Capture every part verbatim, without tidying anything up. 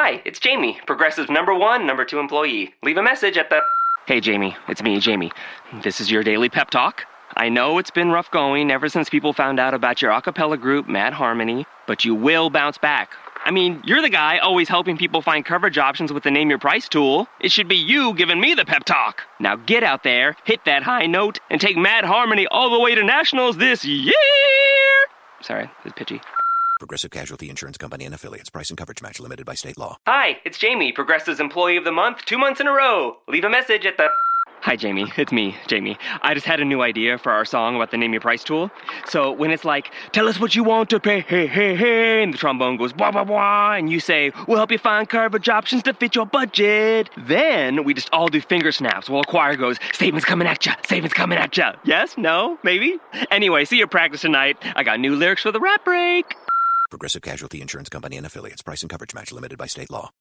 Hi, it's Jamie, Progressive number one, number two employee. Leave a message at the... Hey, Jamie. It's me, Jamie. This is your daily pep talk. I know it's been rough going ever since people found out about your a cappella group, Mad Harmony, but you will bounce back. I mean, you're the guy always helping people find coverage options with the Name Your Price tool. It should be you giving me the pep talk. Now get out there, hit that high note, and take Mad Harmony all the way to nationals this year! Sorry, it's pitchy. Progressive Casualty Insurance Company and Affiliates. Price and coverage match limited by state law. Hi, it's Jamie, Progressive's Employee of the Month, two months in a row. Leave a message at the... Hi, Jamie. It's me, Jamie. I just had a new idea for our song about the Name Your Price tool. So when it's like, tell us what you want to pay, hey, hey, hey, and the trombone goes, blah, blah, blah, and you say, we'll help you find coverage options to fit your budget. Then we just all do finger snaps while a choir goes, statements coming at ya, statements coming at ya. Yes? No? Maybe? Anyway, see your practice tonight. I got new lyrics for the rap break. Progressive Casualty Insurance Company and Affiliates. Price and coverage match limited by state law.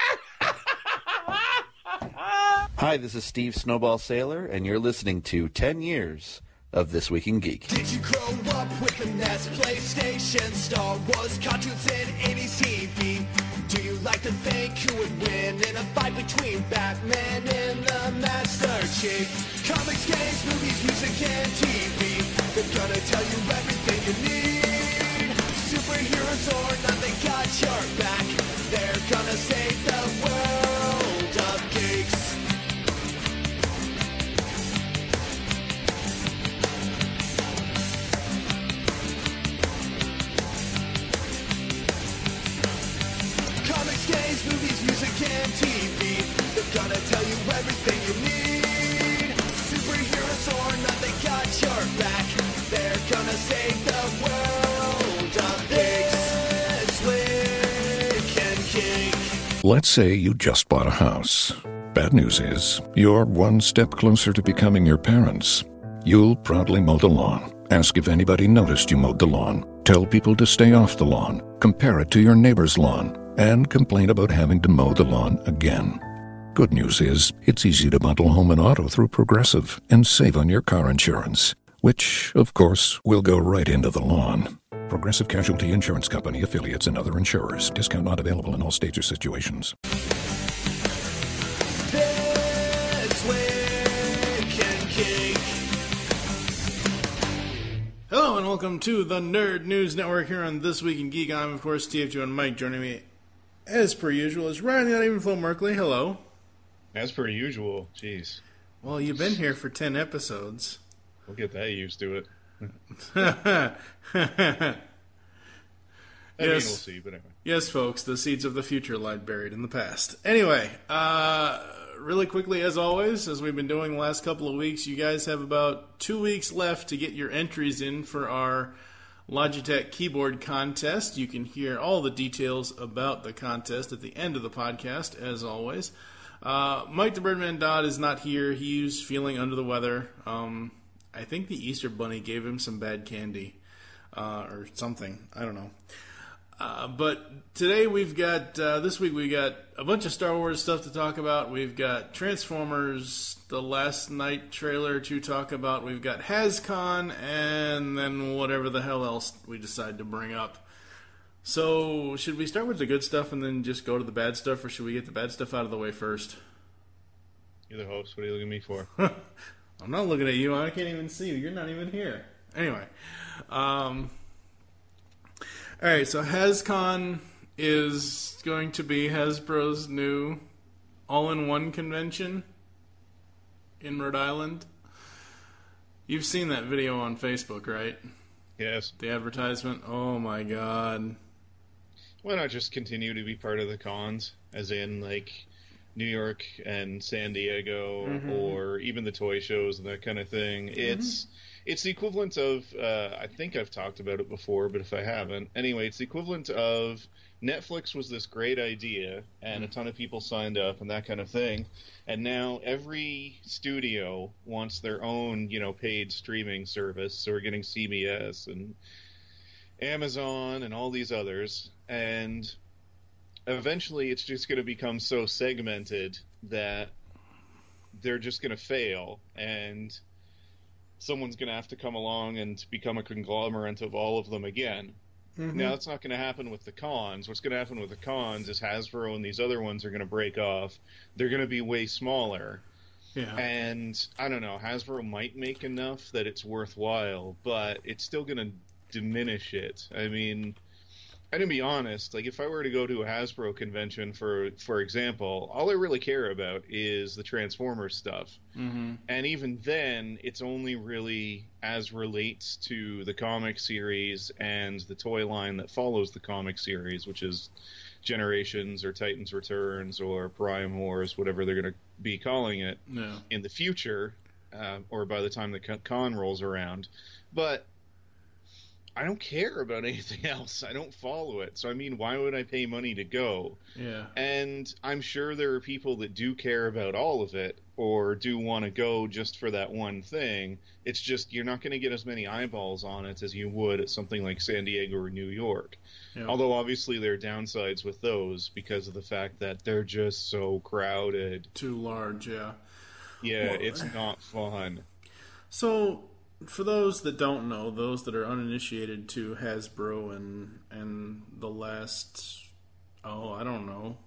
Hi, this is Steve Snowball Sailor, and you're listening to ten years of This Week in Geek. Did you grow up with the N E S, PlayStation, Star Wars, cartoons, and eighties T V? Do you like to think who would win in a fight between Batman and the Master Chief? Comics, games, movies, music, and T V. They're gonna tell you everything you need. Superheroes or not, they got your back. They're gonna save the world of geeks. Comics, games, movies, music, and T V. They're gonna tell you everything you need. Superheroes or not, they got your back. They're gonna save the world of This Week in Geek. Let's say you just bought a house. Bad news is, you're one step closer to becoming your parents. You'll proudly mow the lawn. Ask if anybody noticed you mowed the lawn. Tell people to stay off the lawn. Compare it to your neighbor's lawn. And complain about having to mow the lawn again. Good news is, it's easy to bundle home and auto through Progressive and save on your car insurance, which, of course, will go right into the lawn. Progressive Casualty Insurance Company, affiliates, and other insurers. Discount not available in all states or situations. This Week in Geek. Hello and welcome to the Nerd News Network here on This Week in Geek. I'm, of course, T F Joe and Mike. Joining me, as per usual, is Ryan, not even Flo Merkley. Hello. As per usual. Jeez. Well, you've been here for ten episodes. We'll get that used to it. I mean, yes. We'll see, but anyway. Yes, folks, the seeds of the future lie buried in the past. Anyway, uh, really quickly, as always, as we've been doing the last couple of weeks, you guys have about two weeks left to get your entries in for our Logitech keyboard contest. You can hear all the details about the contest at the end of the podcast, as always. Uh, Mike the Birdman Dodd is not here. He's feeling under the weather. Um, I think the Easter Bunny gave him some bad candy uh, or something. I don't know. Uh, but today we've got, uh, this week we got a bunch of Star Wars stuff to talk about. We've got Transformers, the Last Night trailer to talk about. We've got HasCon, and then whatever the hell else we decide to bring up. So, should we start with the good stuff and then just go to the bad stuff, or should we get the bad stuff out of the way first? You're the host. What are you looking at me for? I'm not looking at you. I can't even see you. You're not even here. Anyway. Um... Alright, so HasCon is going to be Hasbro's new all-in-one convention in Rhode Island. You've seen that video on Facebook, right? Yes. The advertisement? Oh my god. Why not just continue to be part of the cons? As in, like, New York and San Diego, mm-hmm. or even the toy shows and that kind of thing. Mm-hmm. It's... It's the equivalent of, uh, I think I've talked about it before, but if I haven't, anyway, it's the equivalent of Netflix was this great idea, and a ton of people signed up and that kind of thing, and now every studio wants their own, you know, paid streaming service, so we're getting C B S and Amazon and all these others, and eventually it's just going to become so segmented that they're just going to fail, and someone's going to have to come along and become a conglomerate of all of them again. Mm-hmm. Now, that's not going to happen with the cons. What's going to happen with the cons is Hasbro and these other ones are going to break off. They're going to be way smaller. Yeah. And, I don't know, Hasbro might make enough that it's worthwhile, but it's still going to diminish it. I mean... And to be honest, like if I were to go to a Hasbro convention, for for example, all I really care about is the Transformers stuff. Mm-hmm. And even then, it's only really as relates to the comic series and the toy line that follows the comic series, which is Generations or Titans Returns or Prime Wars, whatever they're going to be calling it yeah. in the future, uh, or by the time the con rolls around. But I don't care about anything else. I don't follow it. So, I mean, why would I pay money to go? Yeah. And I'm sure there are people that do care about all of it or do want to go just for that one thing. It's just you're not going to get as many eyeballs on it as you would at something like San Diego or New York. Yeah. Although, obviously, there are downsides with those because of the fact that they're just so crowded. Too large, yeah. Yeah, Well, it's not fun. So... For those that don't know, those that are uninitiated to Hasbro and and the last, oh, I don't know,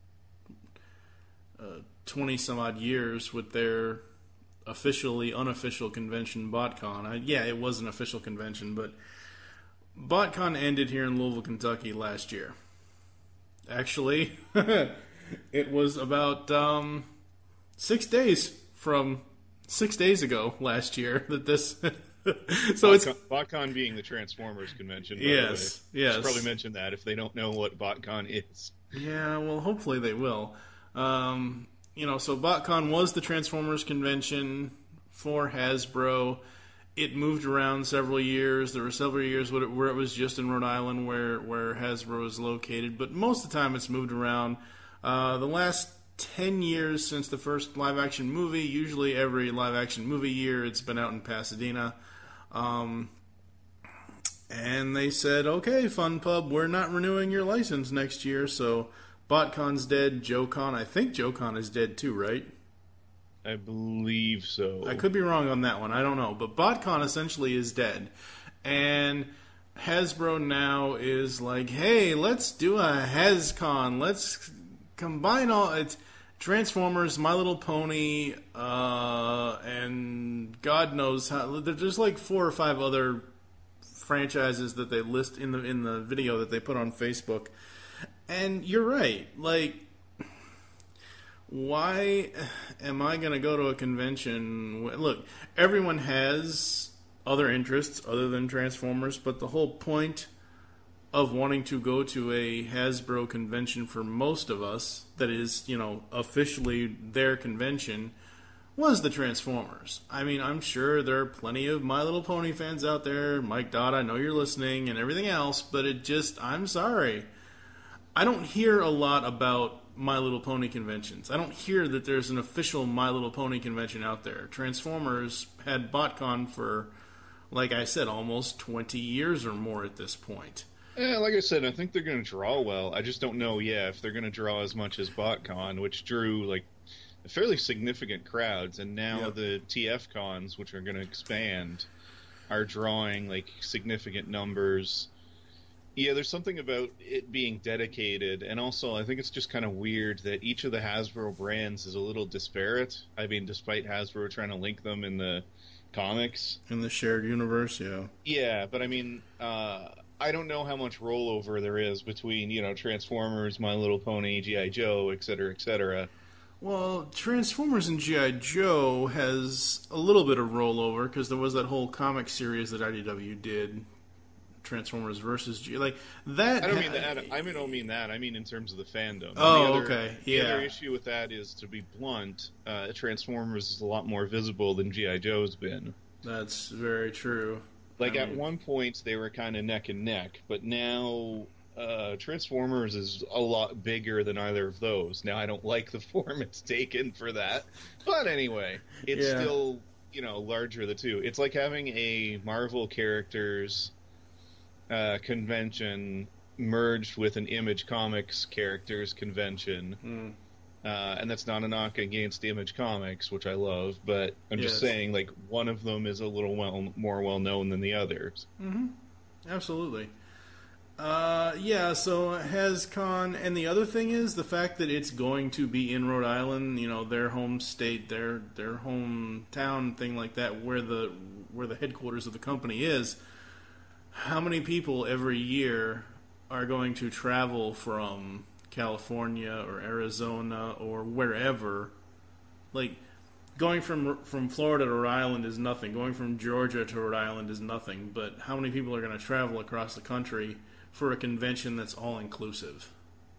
uh, twenty some odd years with their officially unofficial convention, BotCon. I, yeah, it was an official convention, but BotCon ended here in Louisville, Kentucky last year. Actually, it was about um, six days from... Six days ago last year that this, so BotCon, it's BotCon being the Transformers convention. By yes, the way. yes. Should probably mention that if they don't know what BotCon is. Yeah, well, hopefully they will. Um, you know, so BotCon was the Transformers convention for Hasbro. It moved around several years. There were several years where it, where it was just in Rhode Island, where where Hasbro is located. But most of the time, it's moved around. Uh, the last ten years since the first live-action movie. Usually every live-action movie year it's been out in Pasadena. Um, and they said, okay, Fun Pub, we're not renewing your license next year, so BotCon's dead. JoeCon, I think JoeCon is dead too, right? I believe so. I could be wrong on that one. I don't know. But BotCon essentially is dead. And Hasbro now is like, hey, let's do a HasCon. Let's combine all... It's, Transformers, My Little Pony, uh, and God knows how. There's like four or five other franchises that they list in the in the video that they put on Facebook. And you're right. Like, why am I going to go to a convention? Look, everyone has other interests other than Transformers, but the whole point of wanting to go to a Hasbro convention for most of us, that is, you know, officially their convention, was the Transformers. I mean, I'm sure there are plenty of My Little Pony fans out there. Mike Dodd, I know you're listening, and everything else, but it just, I'm sorry. I don't hear a lot about My Little Pony conventions. I don't hear that there's an official My Little Pony convention out there. Transformers had BotCon for, like I said, almost twenty years or more at this point. Yeah, like I said, I think they're going to draw well. I just don't know, yeah, if they're going to draw as much as BotCon, which drew, like, fairly significant crowds, and now yep. the T F cons, which are going to expand, are drawing, like, significant numbers. Yeah, there's something about it being dedicated, and also I think it's just kind of weird that each of the Hasbro brands is a little disparate. I mean, despite Hasbro trying to link them in the comics. In the shared universe, yeah. Yeah, but I mean... uh I don't know how much rollover there is between, you know, Transformers, My Little Pony, G I. Joe, et cetera, et cetera. Well, Transformers and G I. Joe has a little bit of rollover because there was that whole comic series that I D W did, Transformers versus G. Like that. I don't mean that. I mean, don't mean that. I mean in terms of the fandom. Oh, the other, okay. Yeah. The other issue with that is, to be blunt, uh, Transformers is a lot more visible than G I. Joe's been. That's very true. Like, I mean, at one point, they were kind of neck and neck, but now uh, Transformers is a lot bigger than either of those. Now, I don't like the form it's taken for that, but anyway, it's yeah. still, you know, larger of the two. It's like having a Marvel characters uh, convention merged with an Image Comics characters convention. Mm. Uh, and that's not a knock against Image Comics, which I love, but I'm yes. just saying, like, one of them is a little well more well known than the others. Mm-hmm. Absolutely. Uh, yeah, so HasCon, and the other thing is the fact that it's going to be in Rhode Island, you know, their home state, their their hometown, thing like that, where the where the headquarters of the company is. How many people every year are going to travel from California or Arizona or wherever? Like, going from from Florida to Rhode Island is nothing. Going from Georgia to Rhode Island is nothing. But how many people are going to travel across the country for a convention that's all-inclusive?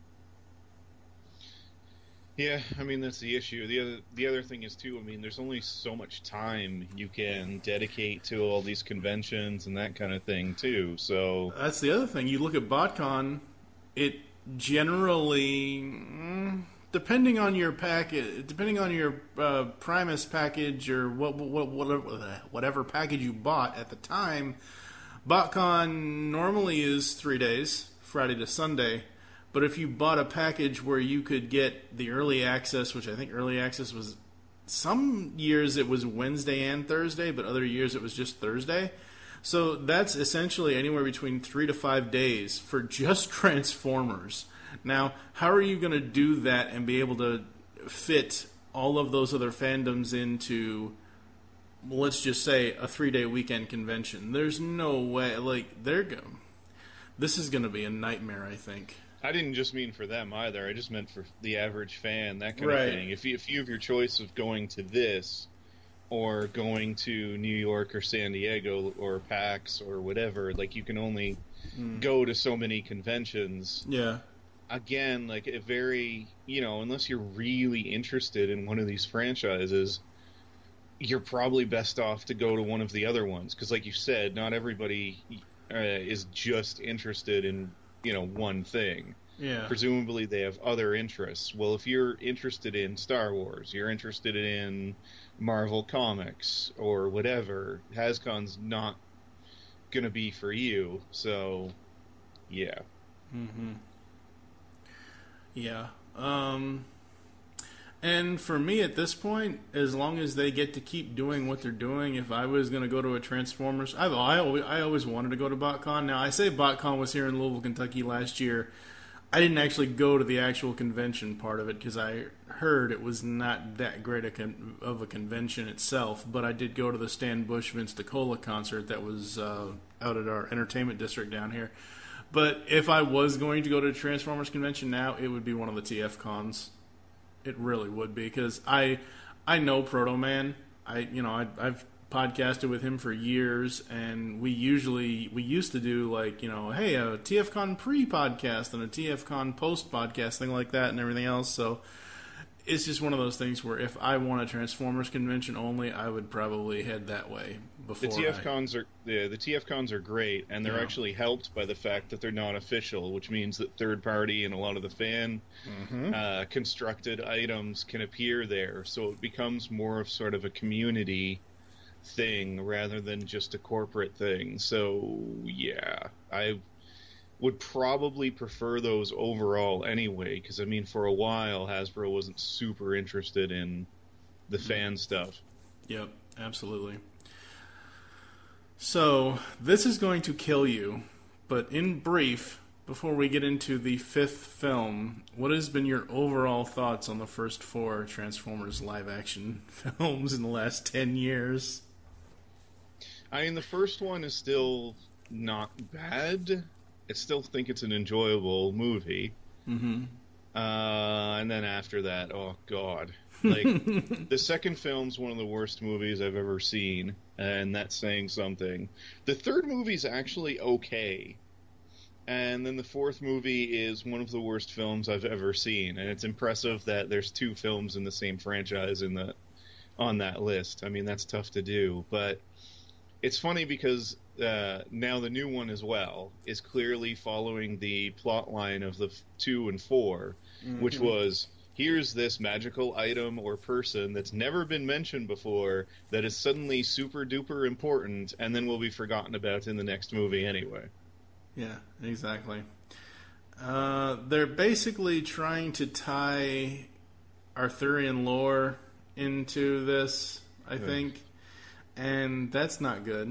Yeah, I mean, that's the issue. The other, the other thing is, too, I mean, there's only so much time you can dedicate to all these conventions and that kind of thing, too, so... That's the other thing. You look at BotCon, it generally... Mm, depending on your package, depending on your uh, Primus package or what, what, whatever, whatever package you bought at the time, BotCon normally is three days, Friday to Sunday. But if you bought a package where you could get the early access, which I think early access was, some years it was Wednesday and Thursday, but other years it was just Thursday. So that's essentially anywhere between three to five days for just Transformers. Now, how are you going to do that and be able to fit all of those other fandoms into, let's just say, a three-day weekend convention? There's no way. Like, they're going. This is going to be a nightmare, I think. I didn't just mean for them either. I just meant for the average fan, that kind right. of thing. If you, if you have your choice of going to this or going to New York or San Diego or PAX or whatever, like, you can only mm. go to so many conventions. Yeah. Again, like, a very, you know, unless you're really interested in one of these franchises, you're probably best off to go to one of the other ones. Because, like you said, not everybody uh, is just interested in, you know, one thing. Yeah. Presumably they have other interests. Well, if you're interested in Star Wars, you're interested in Marvel Comics or whatever, HasCon's not going to be for you. So, yeah. Mm-hmm. Yeah. Um, and for me at this point, as long as they get to keep doing what they're doing, if I was going to go to a Transformers, I've, I, always, I always wanted to go to BotCon. Now, I say BotCon was here in Louisville, Kentucky last year. I didn't actually go to the actual convention part of it because I heard it was not that great a con- of a convention itself, but I did go to the Stan Bush Vince DiCola concert that was uh, out at our entertainment district down here. But if I was going to go to a Transformers convention now, it would be one of the T F cons. It really would be, because I I know Proto Man. I you know I, I've podcasted with him for years, and we usually we used to do like you know hey a T F Con pre podcast and a T F Con post podcast thing like that and everything else. So it's just one of those things where if I want a Transformers convention only, I would probably head that way. Before the T F I... cons are the the T F cons are great, and they're yeah. actually helped by the fact that they're not official, which means that third party and a lot of the fan mm-hmm. uh, constructed items can appear there, so it becomes more of sort of a community thing rather than just a corporate thing. So yeah, I would probably prefer those overall anyway, because I mean for a while Hasbro wasn't super interested in the fan stuff. Yep, absolutely. So, this is going to kill you, but in brief, before we get into the fifth film, what has been your overall thoughts on the first four Transformers live-action films in the last ten years? I mean, the first one is still not bad. I still think it's an enjoyable movie. Mm-hmm. Uh, and then after that, oh, God. Like, the second film's one of the worst movies I've ever seen, and that's saying something. The third movie's actually okay, and then the fourth movie is one of the worst films I've ever seen, and it's impressive that there's two films in the same franchise in the on that list. I mean, that's tough to do, but it's funny because uh, now the new one as well is clearly following the plot line of the f- two and four, mm-hmm. which was... here's this magical item or person that's never been mentioned before that is suddenly super duper important and then will be forgotten about in the next movie anyway. Yeah, exactly. Uh, they're basically trying to tie Arthurian lore into this, I yeah. think, and that's not good.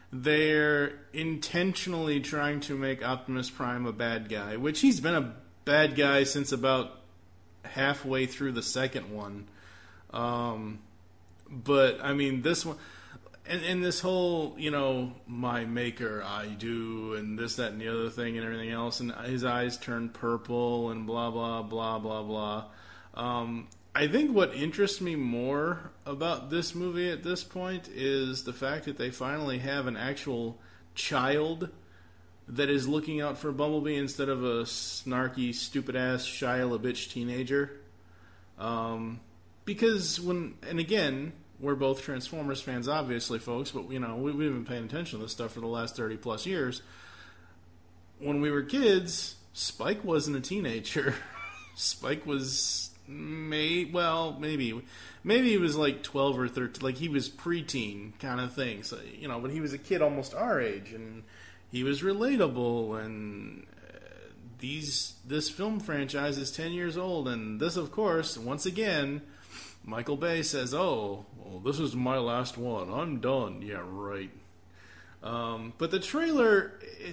they're intentionally trying to make Optimus Prime a bad guy, which he's been a bad guy since about halfway through the second one. Um, but, I mean, this one... And, and this whole, you know, my maker, I do, and this, that, and the other thing and everything else, and his eyes turn purple and blah, blah, blah, blah, blah. Um, I think what interests me more about this movie at this point is the fact that they finally have an actual child that is looking out for Bumblebee instead of a snarky, stupid-ass Shia LaBeouf teenager. Um, because when, and again... We're both Transformers fans, obviously, folks, but, you know, we, we've been paying attention to this stuff for the last thirty-plus years. When we were kids, Spike wasn't a teenager. Spike was, may, well, maybe, maybe he was like twelve or thirteen, like he was preteen kind of thing. So, you know, but he was a kid almost our age, and he was relatable, and uh, these, this film franchise is ten years old, and this, of course, once again... Michael Bay says, oh, well, this is my last one. I'm done. Yeah, right. Um, but the trailer, it,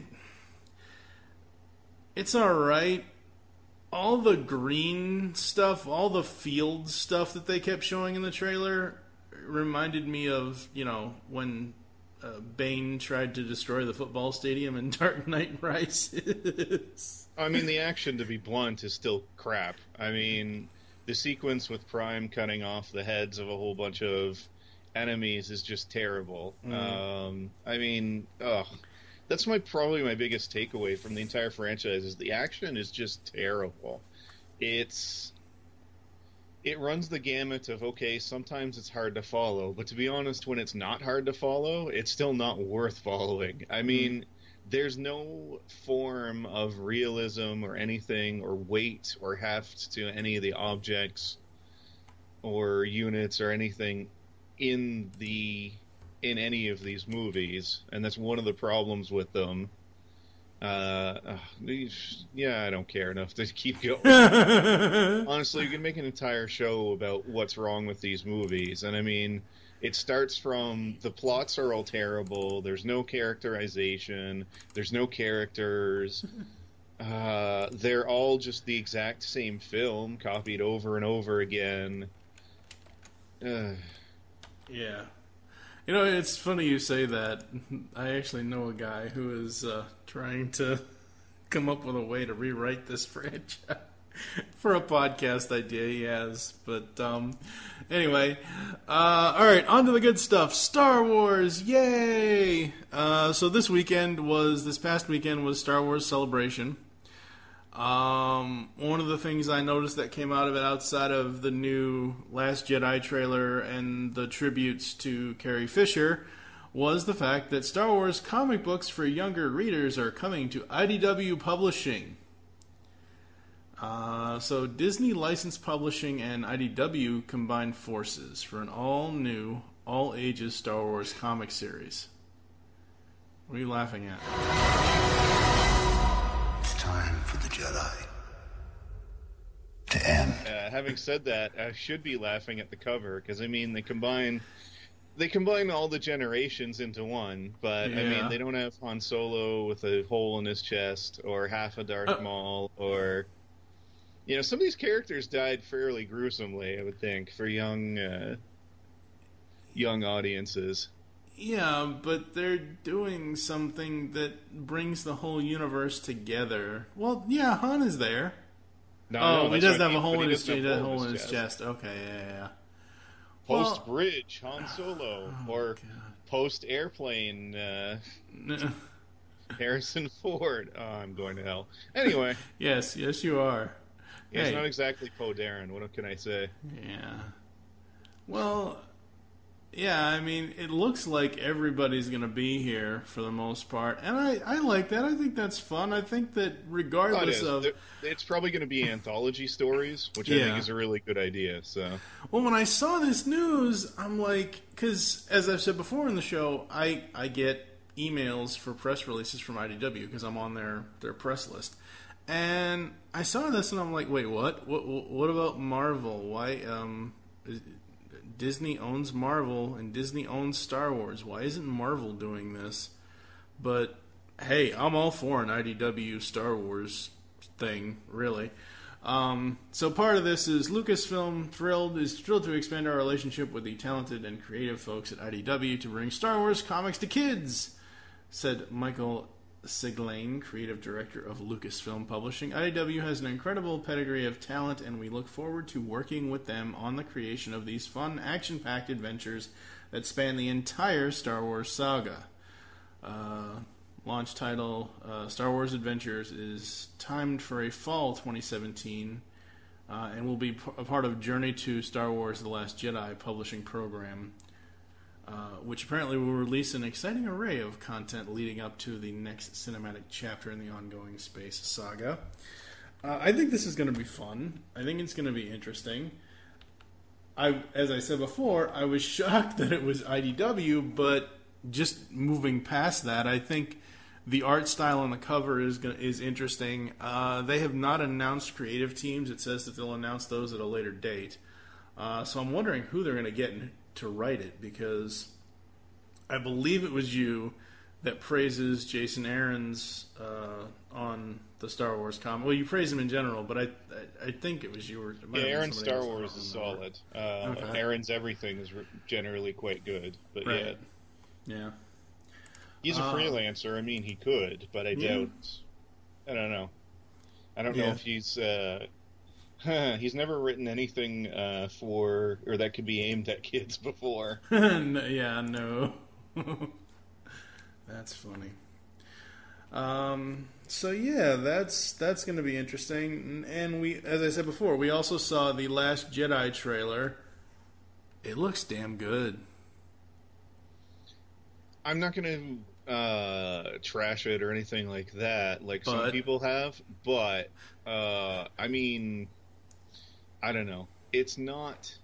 it's all right. All the green stuff, all the field stuff that they kept showing in the trailer reminded me of, you know, when uh, Bane tried to destroy the football stadium in Dark Knight Rises. I mean, the action, to be blunt, is still crap. I mean... The sequence with Prime cutting off the heads of a whole bunch of enemies is just terrible. Mm. Um, I mean, ugh. That's my probably my biggest takeaway from the entire franchise is the action is just terrible. It's it runs the gamut of, okay, sometimes it's hard to follow, but to be honest, when it's not hard to follow, it's still not worth following. I mean... Mm. There's no form of realism or anything or weight or heft to any of the objects or units or anything in the in any of these movies, and that's one of the problems with them. Uh, uh, yeah, I don't care enough to keep going. Honestly, you can make an entire show about what's wrong with these movies, and I mean... It starts from the plots are all terrible. There's no characterization. There's no characters. Uh, they're all just the exact same film, copied over and over again. Uh. Yeah. You know, it's funny you say that. I actually know a guy who is uh, trying to come up with a way to rewrite this franchise. For a podcast idea he has. But, um, anyway. Uh, alright, on to the good stuff. Star Wars, yay! Uh, so this weekend was, this past weekend was Star Wars Celebration. Um, one of the things I noticed that came out of it outside of the new Last Jedi trailer and the tributes to Carrie Fisher was the fact that Star Wars comic books for younger readers are coming to I D W Publishing. Uh, so Disney Licensed Publishing and I D W combined forces for an all-new, all-ages Star Wars comic series. What are you laughing at? It's time for the Jedi to end. Uh, having said that, I should be laughing at the cover, because, I mean, they combine... They combine all the generations into one, but, yeah. I mean, they don't have Han Solo with a hole in his chest, or half a Darth uh- Maul, or... You know, some of these characters died fairly gruesomely, I would think, for young uh, young audiences. Yeah, but they're doing something that brings the whole universe together. Well, yeah, Han is there. No, oh, no, he doesn't have he, a hole in his, his, hole in his chest. chest. Okay, yeah, yeah. Post bridge Han Solo, oh, or God. post airplane uh, Harrison Ford. Oh, I'm going to hell. Anyway. yes, yes, you are. Yeah, hey. It's not exactly Poe Dameron. What can I say? Yeah. Well, yeah, I mean, it looks like everybody's going to be here for the most part. And I, I like that. I think that's fun. I think that regardless oh, it of... It's probably going to be anthology stories, which yeah. I think is a really good idea. So, well, when I saw this news, I'm like... Because, as I've said before in the show, I, I get emails for press releases from I D W because I'm on their, their press list. And I saw this and I'm like, wait, what? What what about Marvel? Why um is, Disney owns Marvel and Disney owns Star Wars. Why isn't Marvel doing this? But hey, I'm all for an I D W Star Wars thing, really. Um, so part of this is Lucasfilm thrilled is thrilled to expand our relationship with the talented and creative folks at I D W to bring Star Wars comics to kids, said Michael Siglain, creative director of Lucasfilm Publishing. I D W has an incredible pedigree of talent, and we look forward to working with them on the creation of these fun, action-packed adventures that span the entire Star Wars saga. Uh, launch title, uh, Star Wars Adventures, is timed for a fall twenty seventeen, uh, and will be p- a part of Journey to Star Wars The Last Jedi publishing program, uh, which apparently will release an exciting array of content leading up to the next cinematic chapter in the ongoing space saga. Uh, I think this is going to be fun. I think it's going to be interesting. I, as I said before, I was shocked that it was I D W, but just moving past that, I think the art style on the cover is gonna, is interesting. Uh, they have not announced creative teams. It says that they'll announce those at a later date. Uh, so I'm wondering who they're going to get in, to write it, because I believe it was you that praises Jason Aaron's uh, on the Star Wars comic. Well, you praise him in general, but I I, I think it was you. Or, yeah, Aaron's Star Wars is solid. Uh, okay. Aaron's everything is re- generally quite good, but right. yeah. Yeah. He's a uh, freelancer. I mean, he could, but I yeah. doubt. I don't know. I don't yeah. know if he's. Uh, he's never written anything uh, for, or that could be aimed at kids before. no, yeah, no. That's funny. Um. So yeah, that's that's going to be interesting. And we, as I said before, we also saw the Last Jedi trailer. It looks damn good. I'm not going to uh, trash it or anything like that, like but, some people have. But uh, I mean, I don't know. It's not.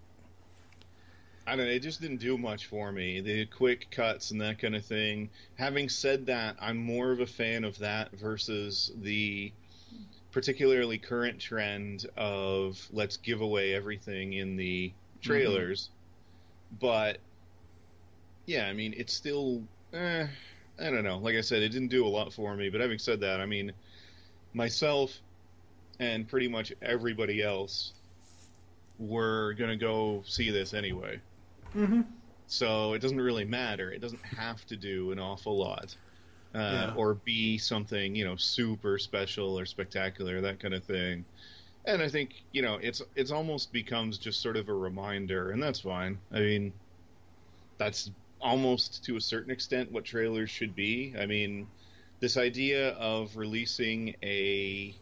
I don't know. It just didn't do much for me. The quick cuts and that kind of thing. Having said that, I'm more of a fan of that versus the particularly current trend of let's give away everything in the trailers. Mm-hmm. But yeah, I mean, it's still, eh, I don't know. Like I said, it didn't do a lot for me. But having said that, I mean, myself and pretty much everybody else were going to go see this anyway. Mm-hmm. So it doesn't really matter. It doesn't have to do an awful lot. Uh, yeah. Or be something, you know, super special or spectacular, that kind of thing. And I think, you know, it's it's almost becomes just sort of a reminder, and that's fine. I mean, that's almost to a certain extent what trailers should be. I mean, this idea of releasing a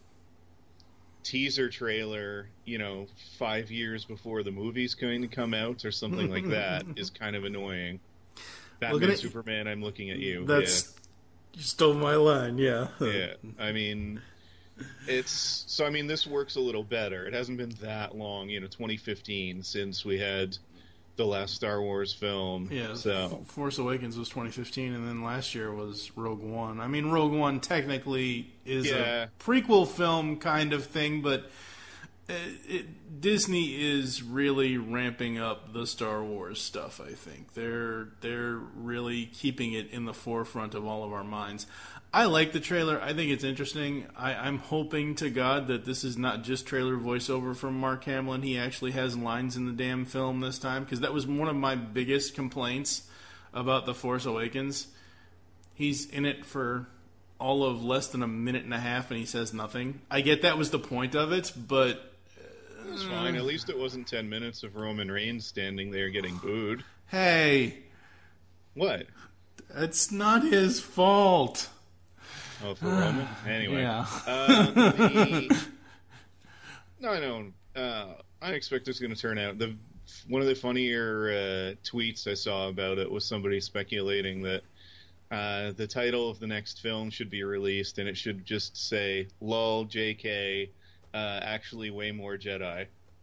teaser trailer, you know, five years before the movie's going to come out or something like that is kind of annoying. Batman, Superman, I'm looking at you. That's yeah. You stole my line, yeah. Yeah, I mean, it's so. I mean, this works a little better. It hasn't been that long, you know, twenty fifteen since we had the last Star Wars film. Yeah, so Force Awakens was twenty fifteen, and then last year was Rogue One. I mean, Rogue One technically is yeah. a prequel film kind of thing, but it, it, Disney is really ramping up the Star Wars stuff. I think they're they're really keeping it in the forefront of all of our minds. I like the trailer. I think it's interesting. I, I'm hoping to God that this is not just trailer voiceover from Mark Hamill. He actually has lines in the damn film this time, because that was one of my biggest complaints about The Force Awakens. He's in it for all of less than a minute and a half, and he says nothing. I get that was the point of it, but it's fine. At least it wasn't ten minutes of Roman Reigns standing there getting booed. Hey. What? It's not his fault. Oh, for Roman? Anyway. Yeah. uh, the... No, I know. Uh, I expect it's going to turn out. The One of the funnier uh, tweets I saw about it was somebody speculating that uh, the title of the next film should be released, and it should just say, lol, J K, Uh, actually way more Jedi.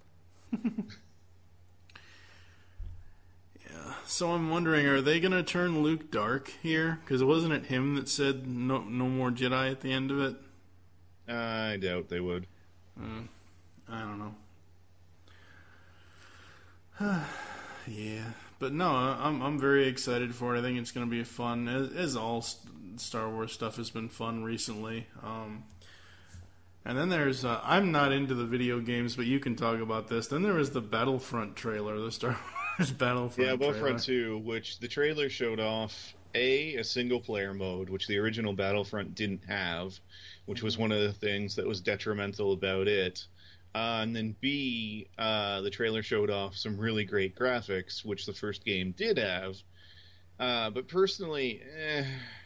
Yeah. So I'm wondering, are they going to turn Luke dark here? Because wasn't it him that said no no more Jedi at the end of it? Uh, I doubt they would. Uh, I don't know. Yeah, but no, I'm I'm very excited for it. I think it's going to be fun, as, as all Star Wars stuff has been fun recently. Um, and then there's uh, I'm not into the video games, but you can talk about this. Then there was the Battlefront trailer, the Star Wars Battlefront. Yeah, Battlefront trailer. two, which the trailer showed off a a single player mode, which the original Battlefront didn't have, which was one of the things that was detrimental about it. Uh, and then B, uh, the trailer showed off some really great graphics, which the first game did have. Uh, but personally, eh,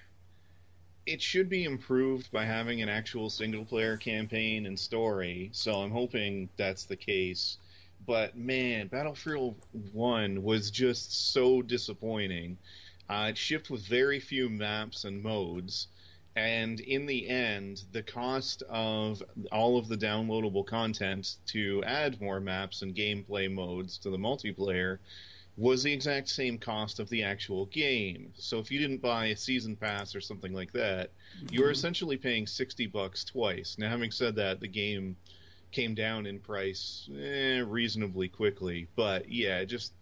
it should be improved by having an actual single-player campaign and story, so I'm hoping that's the case. But, man, Battlefield one was just so disappointing. Uh, it shipped with very few maps and modes. And in the end, the cost of all of the downloadable content to add more maps and gameplay modes to the multiplayer was the exact same cost of the actual game. So if you didn't buy a season pass or something like that, mm-hmm. you were essentially paying sixty bucks twice. Now, having said that, the game came down in price eh, reasonably quickly. But yeah, just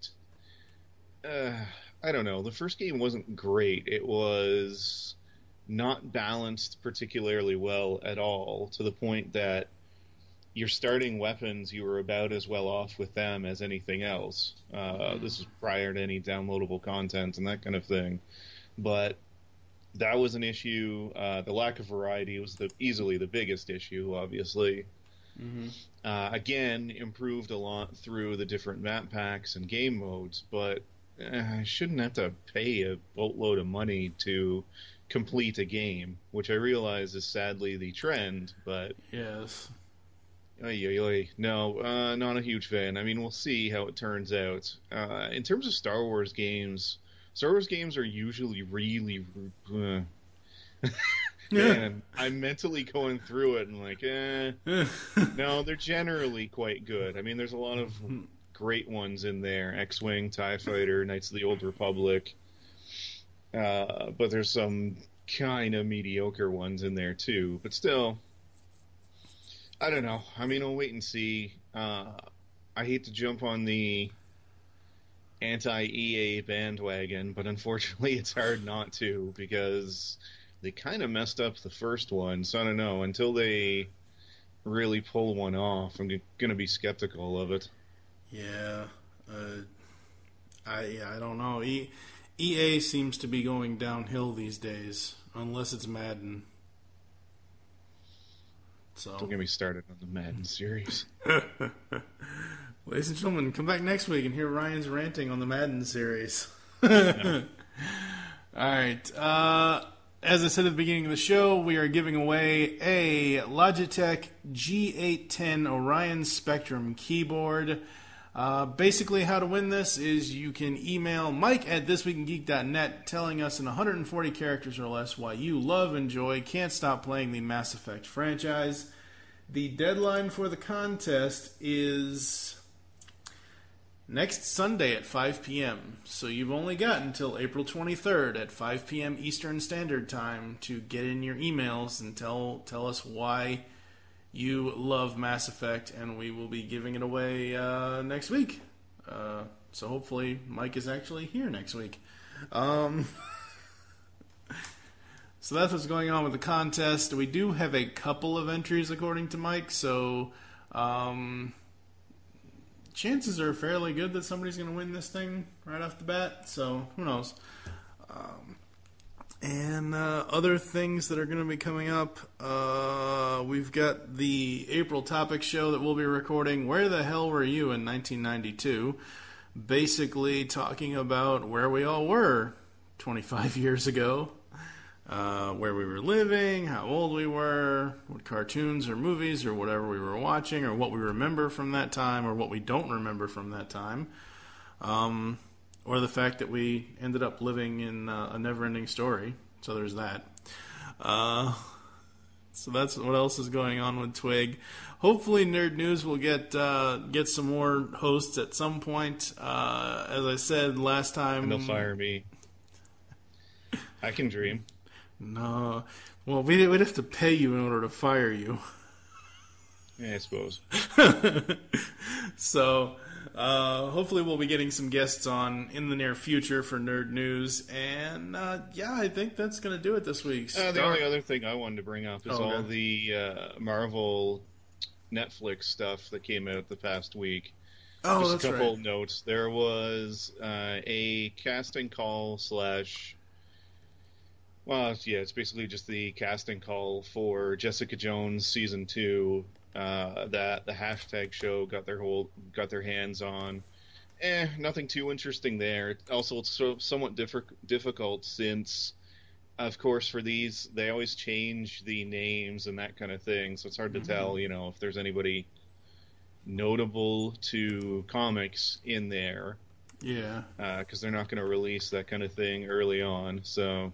uh, I don't know. The first game wasn't great. It was not balanced particularly well at all, to the point that your starting weapons, you were about as well off with them as anything else. Uh, this is prior to any downloadable content and that kind of thing. But that was an issue. Uh, the lack of variety was the, easily the biggest issue, obviously. Mm-hmm. Uh, again, improved a lot through the different map packs and game modes, but uh, I shouldn't have to pay a boatload of money to complete a game, which I realize is sadly the trend, but yes, oy, oy, oy. no, uh, not a huge fan. I mean, we'll see how it turns out. Uh, in terms of Star Wars games, Star Wars games are usually really, uh, man, I'm mentally going through it and like, eh, no, they're generally quite good. I mean, there's a lot of great ones in there: X-Wing, TIE Fighter, Knights of the Old Republic. Uh, but there's some kind of mediocre ones in there too. But still, I don't know. I mean, I'll wait and see. Uh, I hate to jump on the anti-E A bandwagon, but unfortunately it's hard not to, because they kind of messed up the first one. So I don't know. Until they really pull one off, I'm going to be skeptical of it. Yeah. Uh, I, yeah, I don't know. E- E A seems to be going downhill these days, unless it's Madden. So don't get me started on the Madden series. Ladies and gentlemen, come back next week and hear Ryan's ranting on the Madden series. No. All right. Uh, as I said at the beginning of the show, we are giving away a Logitech G eight ten Orion Spectrum keyboard. Uh, basically, how to win this is you can email Mike at this week in geek dot net telling us in one hundred forty characters or less why you love, enjoy, can't stop playing the Mass Effect franchise. The deadline for the contest is next Sunday at five p.m. So you've only got until April twenty-third at five p.m. Eastern Standard Time to get in your emails and tell tell us why you love Mass Effect, and we will be giving it away uh, next week. Uh, so hopefully Mike is actually here next week. Um, so that's what's going on with the contest. We do have a couple of entries according to Mike, so um, chances are fairly good that somebody's going to win this thing right off the bat. So who knows? Um, And uh, other things that are going to be coming up, uh, we've got the April Topic show that we'll be recording, Where the Hell Were You in nineteen ninety-two? Basically talking about where we all were twenty-five years ago, uh, where we were living, how old we were, what cartoons or movies or whatever we were watching, or what we remember from that time or what we don't remember from that time. Um... Or the fact that we ended up living in uh, a never-ending story. So there's that. Uh, so that's what else is going on with Twig. Hopefully Nerd News will get uh, get some more hosts at some point. Uh, as I said last time... And they'll fire me. I can dream. No. Well, we'd, we'd have to pay you in order to fire you. Yeah, I suppose. So... Uh, hopefully we'll be getting some guests on in the near future for Nerd News. And, uh, yeah, I think that's going to do it this week. Uh, the only other thing I wanted to bring up is Oh, all okay. the uh, Marvel Netflix stuff that came out the past week. Oh, Just that's a couple right. notes. There was uh, a casting call slash... Well, yeah, it's basically just the casting call for Jessica Jones Season two uh, that the hashtag show got their hold, got their hands on. Eh, nothing too interesting there. Also, it's so, somewhat differ, difficult since, of course, for these, they always change the names and that kind of thing, so it's hard to tell, you know, if there's anybody notable to comics in there, Yeah. because they're not going to release that kind of thing early on, so...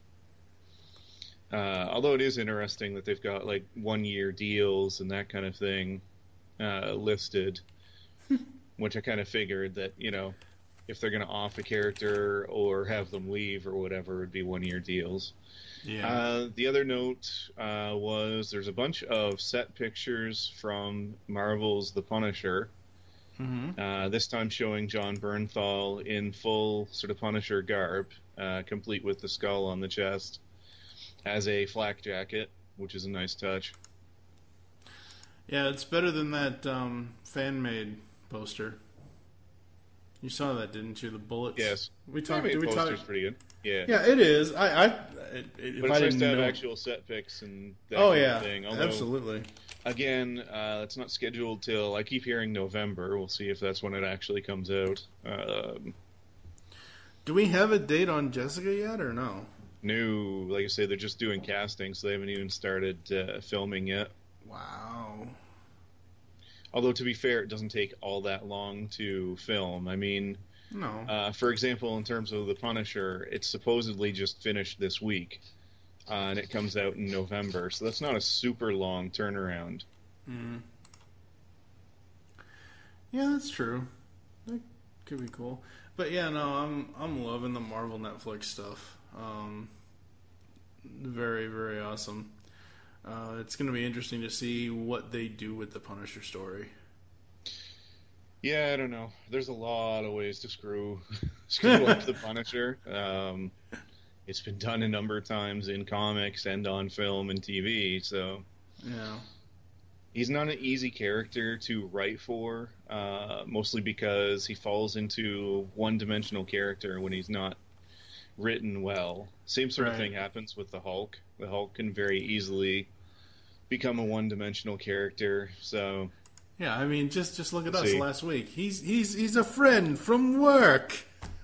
Uh, although it is interesting that they've got like one-year deals and that kind of thing uh, listed, which I kind of figured that, you know, if they're going to off a character or have them leave or whatever, it would be one-year deals. Yeah. Uh, the other note uh, was there's a bunch of set pictures from Marvel's The Punisher. Mm-hmm. Uh, this time showing John Bernthal in full sort of Punisher garb, uh, complete with the skull on the chest, as a flak jacket, which is a nice touch. Yeah, it's better than that um, fan-made poster. You saw that, didn't you? The bullets. Yes. We talked. Fan-made Did we poster's talk? pretty good. Yeah. Yeah, it is. I. I it, it, But if I it's nice didn't to have know. actual set pics and that Oh kind yeah, of thing. Although, absolutely. Again, uh, it's not scheduled till, I keep hearing November. We'll see if that's when it actually comes out. Um, Do we have a date on Jessica yet, or no? new, like I say, they're just doing casting, so they haven't even started uh, filming yet. Wow. Although, to be fair, it doesn't take all that long to film. I mean, No. uh, for example, in terms of The Punisher, it's supposedly just finished this week, uh, and it comes out in November, so that's not a super long turnaround. Mm. Yeah, that's true. That could be cool. But yeah, no, I'm I'm loving the Marvel Netflix stuff. Um, very, very awesome. Uh, it's going to be interesting to see what they do with the Punisher story. Yeah, I don't know. There's a lot of ways to screw screw up the Punisher. Um, it's been done a number of times in comics and on film and T V, so Yeah. he's not an easy character to write for, uh, mostly because he falls into one-dimensional character when he's not written well. Same sort of Right. thing happens with the Hulk. The Hulk can very easily become a one-dimensional character, so... Yeah, I mean, just just look at Let's us see. last week. He's he's he's a friend from work.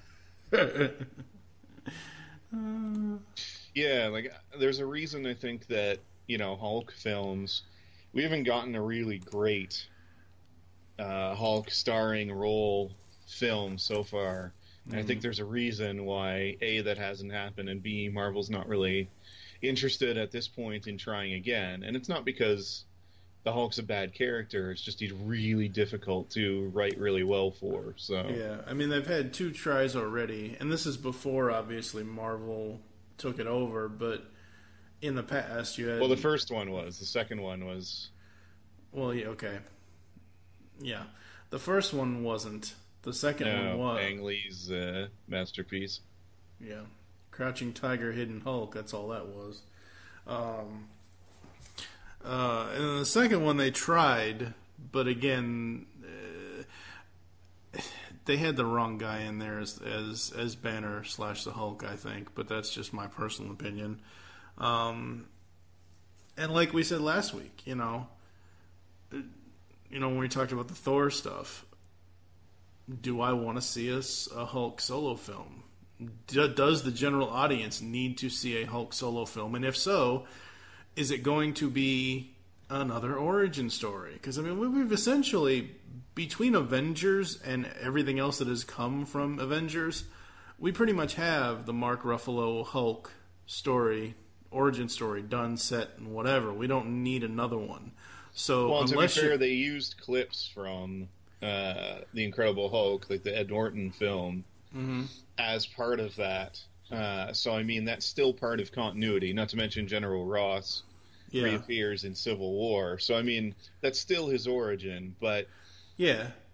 Yeah, like, there's a reason I think that, you know, Hulk films, we haven't gotten a really great uh, Hulk starring role film so far. And I think there's a reason why, A, that hasn't happened, and B, Marvel's not really interested at this point in trying again. And it's not because the Hulk's a bad character, it's just he's really difficult to write really well for, so... Yeah, I mean, they've had two tries already, and this is before, obviously, Marvel took it over, but in the past, you had... Well, the first one was. The second one was... Well, yeah, okay. Yeah. The first one wasn't. The second one No, was. Ang Lee's uh, masterpiece. Yeah. Crouching Tiger, Hidden Hulk, that's all that was. Um, uh, and then the second one they tried, but again, uh, they had the wrong guy in there as as, as Banner slash the Hulk, I think, but that's just my personal opinion. Um, and like we said last week, you know, you know, when we talked about the Thor stuff, do I want to see us a Hulk solo film? Do, does the general audience need to see a Hulk solo film? And if so, is it going to be another origin story? Because, I mean, we've essentially, between Avengers and everything else that has come from Avengers, we pretty much have the Mark Ruffalo Hulk story, origin story, done, set, and whatever. We don't need another one. So Well, to be unless fair, you... they used clips from uh, The Incredible Hulk, like the Ed Norton film, mm-hmm. as part of that. Uh, so, I mean, that's still part of continuity, not to mention General Ross yeah. reappears in Civil War. So, I mean, that's still his origin, but Yeah.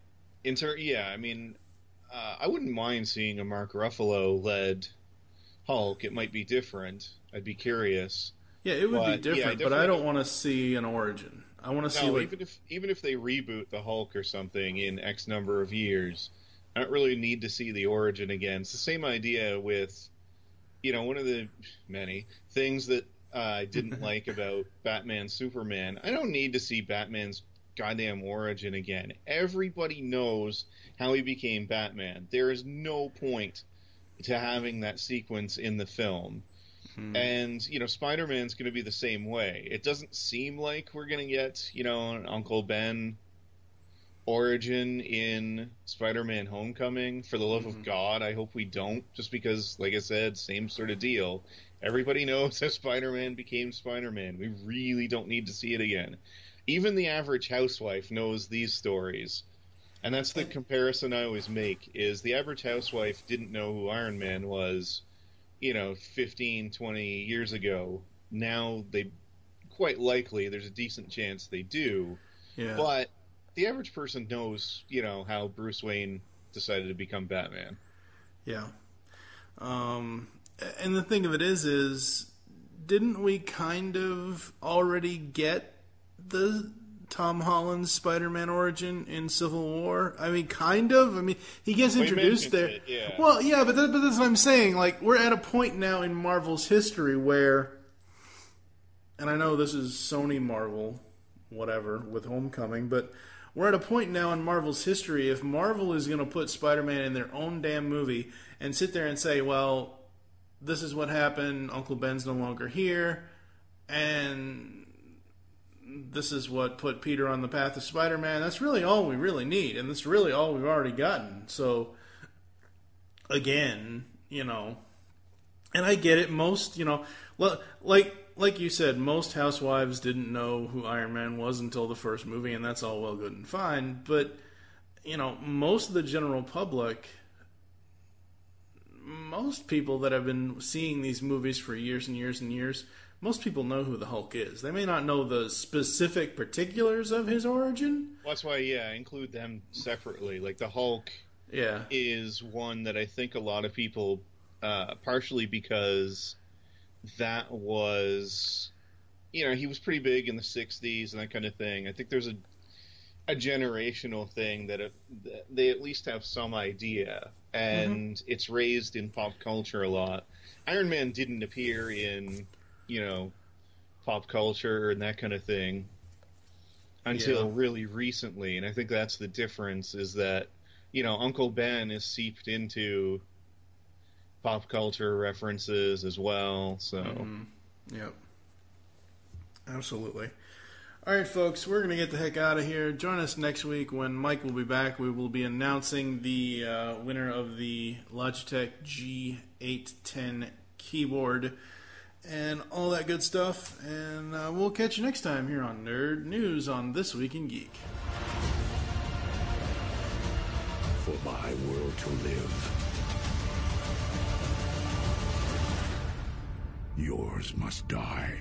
In ter- yeah, I mean, uh, I wouldn't mind seeing a Mark Ruffalo-led Hulk. It might be different. I'd be curious. Yeah, it would but, be different, yeah, but I don't want to see an origin. I want to no, see like even if even if they reboot the Hulk or something in X number of years, I don't really need to see the origin again. It's the same idea with, you know, one of the many things that uh, I didn't like about Batman Superman. I don't need to see Batman's goddamn origin again. Everybody knows how he became Batman. There is no point to having that sequence in the film. Hmm. And, you know, Spider-Man's going to be the same way. It doesn't seem like we're going to get, you know, an Uncle Ben origin in Spider-Man Homecoming. For the love mm-hmm. of God, I hope we don't, just because, like I said, same sort of deal. Everybody knows how Spider-Man became Spider-Man. We really don't need to see it again. Even the average housewife knows these stories. And that's the comparison I always make, is the average housewife didn't know who Iron Man was, you know, fifteen, twenty years ago. Now they, quite likely, there's a decent chance they do. Yeah. But the average person knows, you know, how Bruce Wayne decided to become Batman. Yeah. Um, and the thing of it is, is didn't we kind of already get the Tom Holland's Spider-Man origin in Civil War? I mean, kind of. I mean, he gets We introduced there. It, yeah. Well, yeah, but, that, but that's what I'm saying. Like, we're at a point now in Marvel's history where, and I know this is Sony Marvel, whatever, with Homecoming, but we're at a point now in Marvel's history, if Marvel is going to put Spider-Man in their own damn movie and sit there and say, well, this is what happened, Uncle Ben's no longer here, and this is what put Peter on the path of Spider-Man, that's really all we really need, and that's really all we've already gotten. So, again, you know, and I get it, most, you know, like like you said, most housewives didn't know who Iron Man was until the first movie, and that's all well, good, and fine, but, you know, most of the general public, most people that have been seeing these movies for years and years and years, most people know who the Hulk is. They may not know the specific particulars of his origin. Well, that's why, yeah, I include them separately. Like, the Hulk yeah. is one that I think a lot of people, uh, partially because that was, you know, he was pretty big in the sixties and that kind of thing. I think there's a a generational thing that, it, that they at least have some idea, and mm-hmm. it's raised in pop culture a lot. Iron Man didn't appear in, you know, pop culture and that kind of thing until yeah. really recently, and I think that's the difference, is that, you know, Uncle Ben is seeped into pop culture references as well, so... Mm-hmm. Yep. Absolutely. All right, folks, we're going to get the heck out of here. Join us next week when Mike will be back. We will be announcing the uh, winner of the Logitech G eight ten keyboard and all that good stuff. And uh, we'll catch you next time here on Nerd News on This Week in Geek. For my world to live, yours must die.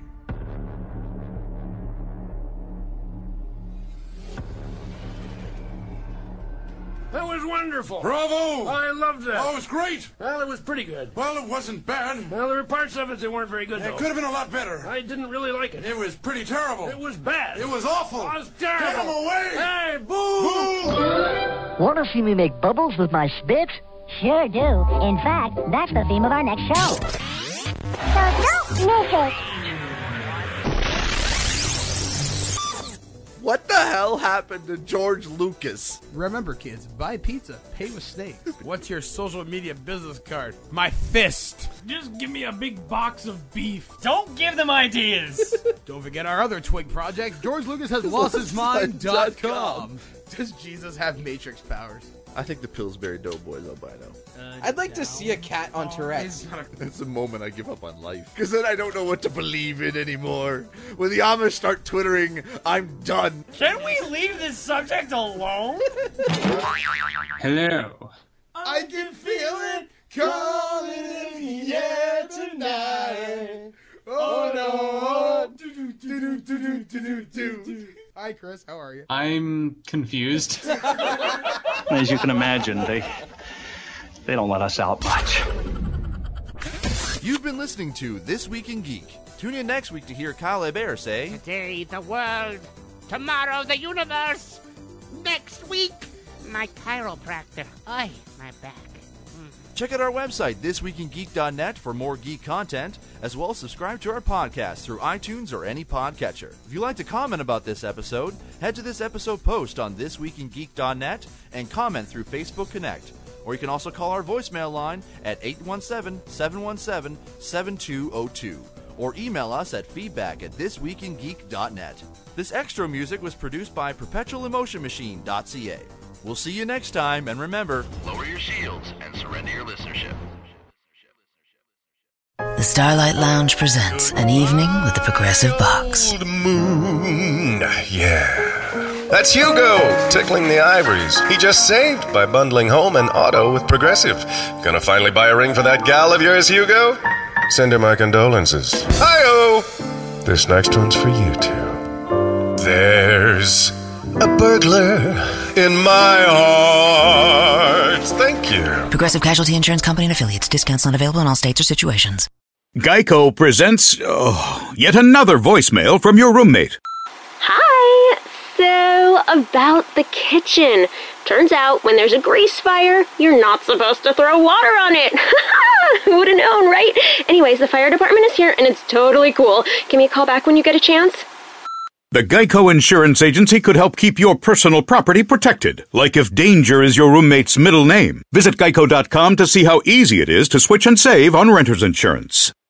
That was wonderful. Bravo! I loved that. Oh, it was great. Well, it was pretty good. Well, it wasn't bad. Well, there were parts of it that weren't very good, though. It could have been a lot better. I didn't really like it. It was pretty terrible. It was bad. It was awful. It was terrible. Get him away! Hey, boo! Boo! Want to see me make bubbles with my spit? Sure do. In fact, that's the theme of our next show. So don't miss it. What the hell happened to George Lucas? Remember, kids, buy pizza, pay with snakes. What's your social media business card? My fist. Just give me a big box of beef. Don't give them ideas. Don't forget our other twig project, George Lucas has lost his mind dot com. Does Jesus have Matrix powers? I think the Pillsbury Doughboys albino. Uh, I'd like to see a cat on Tourette's. It's the moment I give up on life. Because then I don't know what to believe in anymore. When the Amish start twittering, I'm done. Can we leave this subject alone? Hello. I can feel it coming in the air tonight. Oh no. Do, do, do, do, do, do, do, do. Hi, Chris. How are you? I'm confused. As you can imagine, they they don't let us out much. You've been listening to This Week in Geek. Tune in next week to hear Kyle Hebert say, Today, the world. Tomorrow, the universe. Next week, my chiropractor. Ay, my back. check out our website, this week in geek dot net, for more geek content, as well as subscribe to our podcast through iTunes or any podcatcher. If you'd like to comment about this episode, head to this episode post on this week in geek dot net and comment through Facebook Connect. Or you can also call our voicemail line at eight one seven, seven one seven, seven two zero two. Or email us at feedback at this week in geek dot net. This extra music was produced by perpetual emotion machine dot c a. We'll see you next time, and remember, lower your shields and surrender your listenership. The Starlight Lounge presents An Evening with the Progressive Box. Old moon, yeah. That's Hugo, tickling the ivories. He just saved by bundling home and auto with Progressive. Gonna finally buy a ring for that gal of yours, Hugo? Send her my condolences. Hi-oh! This next one's for you two. There's a burglar in my heart. Thank you. Progressive Casualty Insurance Company and Affiliates. Discounts not available in all states or situations. Geico presents oh, yet another voicemail from your roommate. Hi. So, about the kitchen. Turns out, when there's a grease fire, you're not supposed to throw water on it. Who would have known, right? Anyways, the fire department is here, and it's totally cool. Give me a call back when you get a chance. The Geico Insurance Agency could help keep your personal property protected, like if danger is your roommate's middle name. Visit geico dot com to see how easy it is to switch and save on renter's insurance.